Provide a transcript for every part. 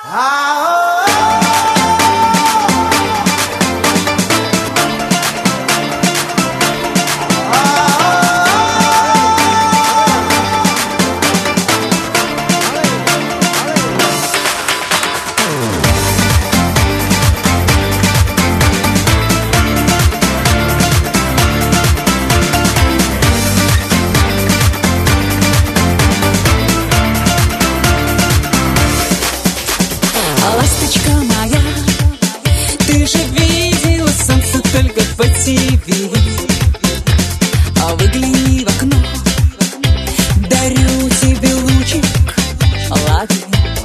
Ласточка моя, ты же видела солнце только по ТВ. Выгляни в окно, дарю тебе лучик, лови.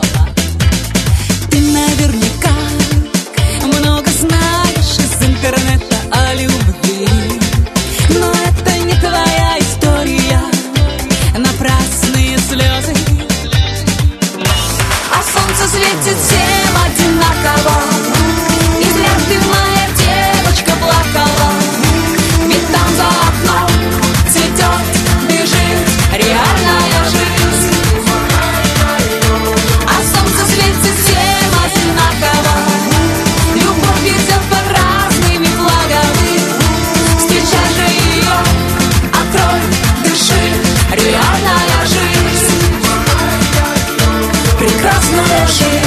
Ты наверняка много знаешь из интернета о любви, но это не твоя история, напрасные слезы. А солнце светит всем одинаково, и зря ты, моя девочка, плакала. Ведь там за окном цветет, бежит реальная жизнь. А солнце светит всем одинаково, любовь идет под разными флагами. Встречай же ее, открой, дыши, реальная жизнь. Прекрасная жизнь.